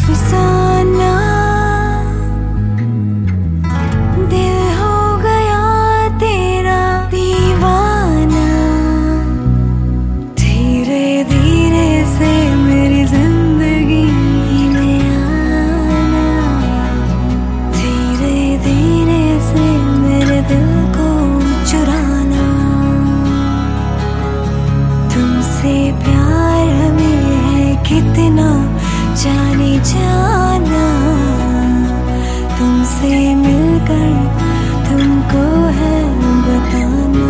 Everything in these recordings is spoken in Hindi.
अफसाना, दिल हो गया तेरा दीवाना। धीरे धीरे से मेरी जिंदगी में आना, धीरे धीरे से मेरे दिल को चुराना। तुमसे प्यार हमें है कितना जाने जाना, तुमसे मिलकर तुमको है बताना।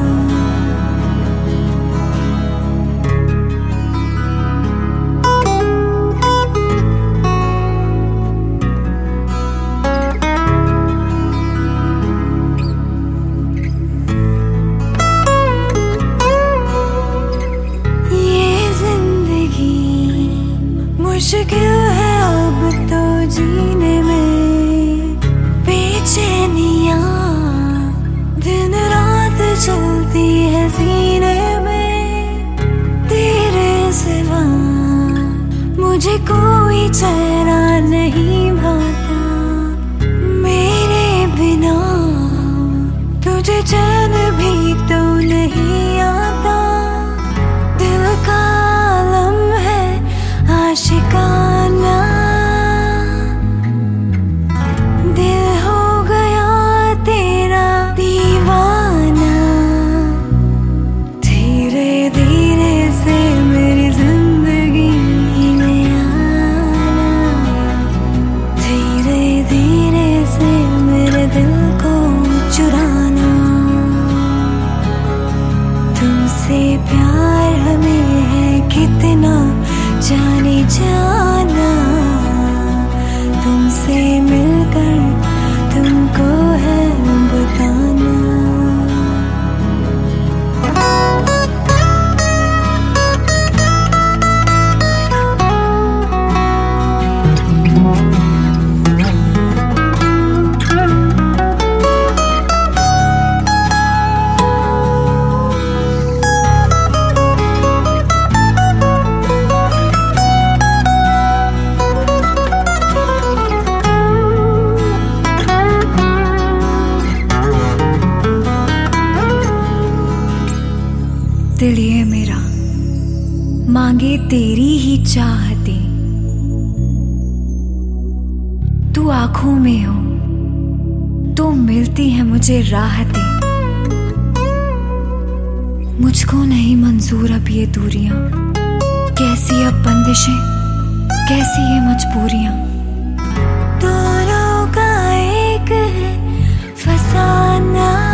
ये जिंदगी मुश्किल है अब तो जीने में, बेचैनियां दिन रात चलती है सीने में। तेरे सिवा मुझे कोई चेहरा नहीं भाता, मेरे बिना तुझे चैन भी तो नहीं आता। दिल का आलम है आशिकाना, दिल हो गया तेरा दीवाना। धीरे धीरे से मेरी जिंदगी में आना, धीरे धीरे से मेरे दिल को चुराना। तुमसे प्यार हमें है कितना जाने जाना, तुमसे मिलकर तुमको है बताना। दिल ये मेरा मांगे तेरी ही चाहते, तू आंखों में हो तो मिलती है मुझे राहतें। मुझको नहीं मंजूर अब ये दूरियां, कैसी अब बंदिशें कैसी ये मजबूरियां। दोनों का एक है फसाना,